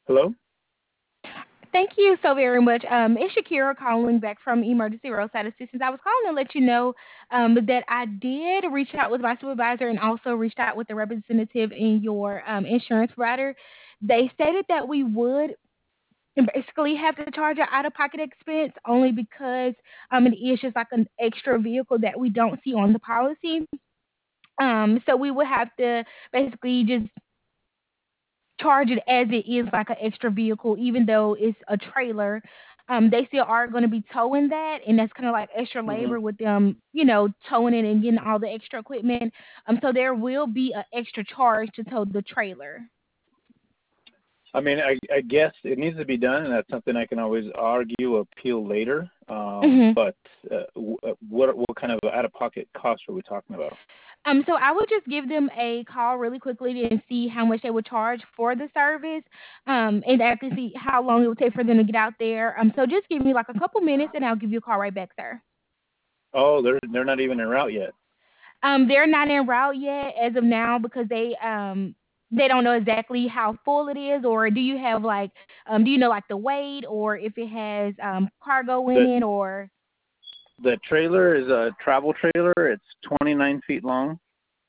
Hello? Thank you so very much. It's Shakira calling back from Emergency Roadside Assistance. I was calling to let you know that I did reach out with my supervisor and also reached out with the representative in your insurance provider. They stated that we would basically have to charge an out-of-pocket expense only because it is just like an extra vehicle that we don't see on the policy. So we would have to basically just charge it as it is like an extra vehicle, even though it's a trailer. They still are going to be towing that, and that's kind of like extra Hmm. labor with them, towing it and getting all the extra equipment. So there will be an extra charge to tow the trailer. I mean, I guess it needs to be done, and that's something I can always argue, appeal later. hmm But what kind of out-of-pocket costs are we talking about? So I would just give them a call really quickly and see how much they would charge for the service, and after see how long it would take for them to get out there. So just give me like a couple minutes, and I'll give you a call right back, sir. Oh, they're not even en route yet. They're not en route yet as of now because they don't know exactly how full it is, or do you have like do you know like the weight or if it has cargo in The it or the trailer is a travel trailer. It's 29 feet long,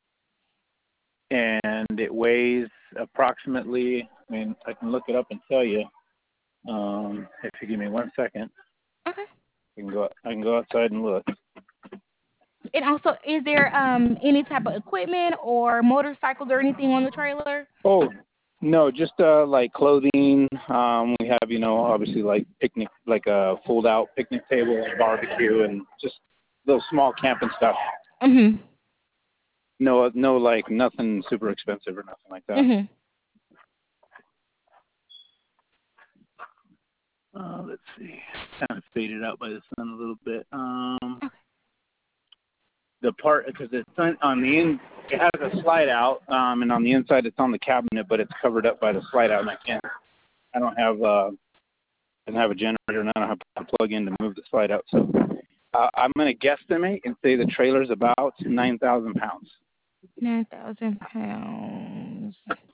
and it weighs approximately. I mean, I can look it up and tell you. If you give me 1 second, okay. I can go outside and look. And also, is there any type of equipment or motorcycles or anything on the trailer? Oh, no, just like clothing. We have, obviously like picnic, like a fold-out picnic table and barbecue, and just little small camping stuff. Mhm. No, no, like nothing super expensive or nothing like that. Mhm. Let's see. Kind of faded out by the sun a little bit. Okay. The part because it's on the in, it has a slide out, and on the inside it's on the cabinet, but it's covered up by the slide out, and I can't. I don't have. I don't have a generator, and I don't have to plug in to move the slide out. So I'm going to guesstimate and say the trailer's about 9,000 pounds. 9,000 pounds.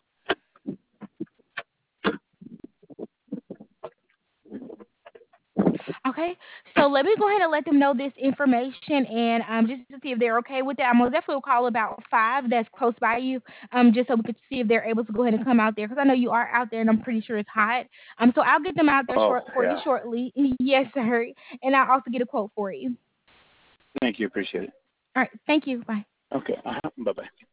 Okay, so let me go ahead and let them know this information, and just to see if they're okay with that. I'm gonna definitely call about five that's close by you, just so we could see if they're able to go ahead and come out there, because I know you are out there, and I'm pretty sure it's hot. So I'll get them out there Oh, for you yeah. shortly. Yes, sir, and I'll also get a quote for you. Thank you. Appreciate it. All right, thank you. Bye. Okay. Bye-bye.